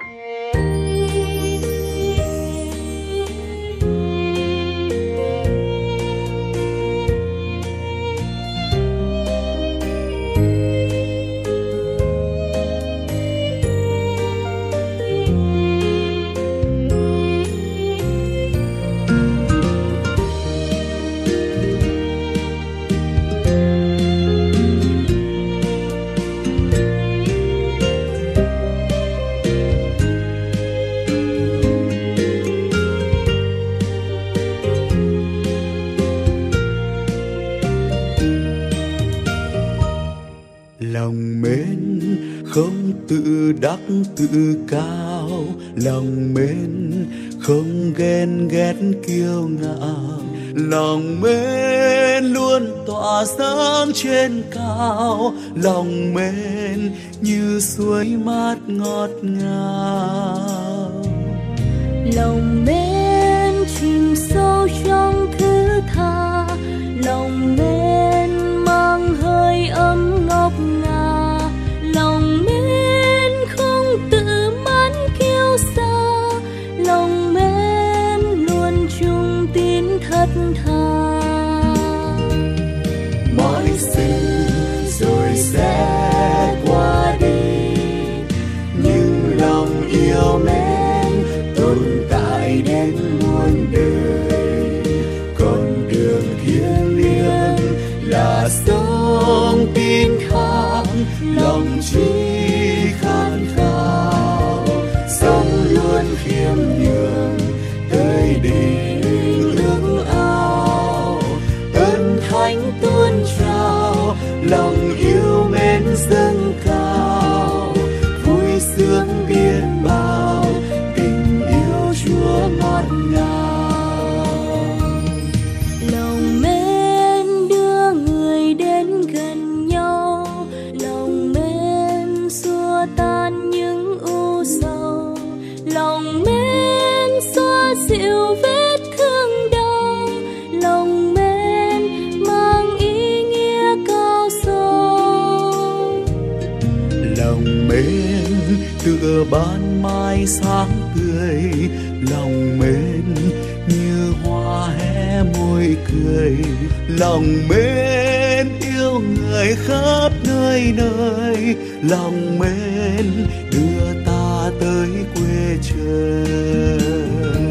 Lòng mến không tự đắc tự cao, lòng mến không ghen ghét kiêu ngạo, lòng mến luôn tỏa sáng trên cao, lòng mến như suối mát ngọt ngào. Lòng mến chìm sâu trong thứ tha, lòng mến mang hơi ấm ngọt ngào, lòng mến không tự mãn kiêu sa, lòng mến luôn chung tín thật thà. Mọi sự rồi sẽ qua đi, nhưng lòng yêu mến tồn tại đến muôn đời. Con đường thiêng liêng là sống tin khát, lòng chỉ khát khao, sống luôn khiêm nhường tới đỉnh ước ao. Ơn thánh tuôn trào, lòng yêu mến dâng cao, vui sướng biết bao tình yêu Chúa ngọt ngào. Lòng mến đưa người đến gần nhau, lòng mến xua tan những u sầu, lòng mến xoa dịu vết thương đau, lòng mến mang ý nghĩa cao sâu. Lòng mến tựa ban mai sáng tươi, lòng mến như hoa hé môi cười, lòng mến yêu người khắp nơi nơi, lòng mến đưa ta tới quê trời.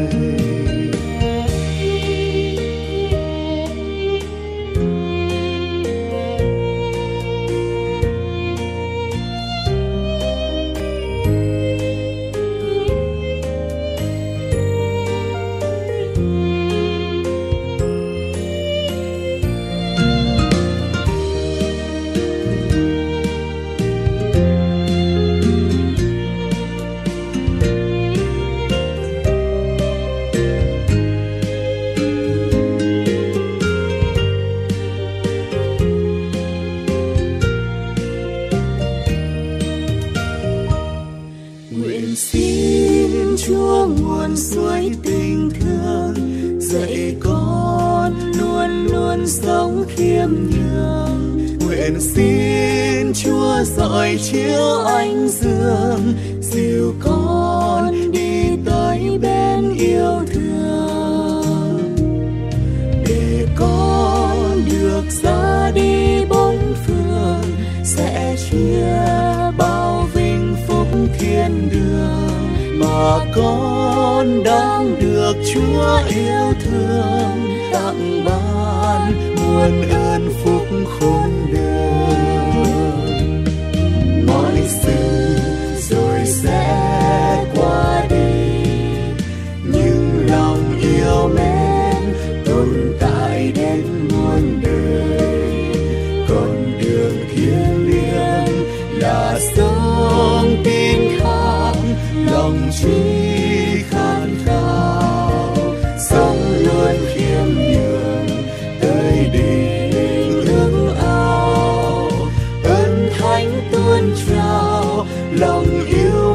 Nguyện xin Chúa nguồn suối tình thương, dạy con luôn luôn sống khiêm nhường. Nguyện xin Chúa rọi chiếu ánh dương, dìu con đi tới bên yêu thương. Để con được ra đi bốn phương, sẽ chia bao vinh phúc thiên đường, mà con đang được Chúa yêu thương tặng ban muôn ơn phúc khôn đường. Mọi sự rồi sẽ qua đi, nhưng lòng yêu mến tồn tại đến muôn đời. Con đường thiêng liêng là sống tin khát, lòng chỉ khát khao, sống luôn khiêm nhường tới đỉnh ước ao. Ơn thánh tuôn trào, lòng yêu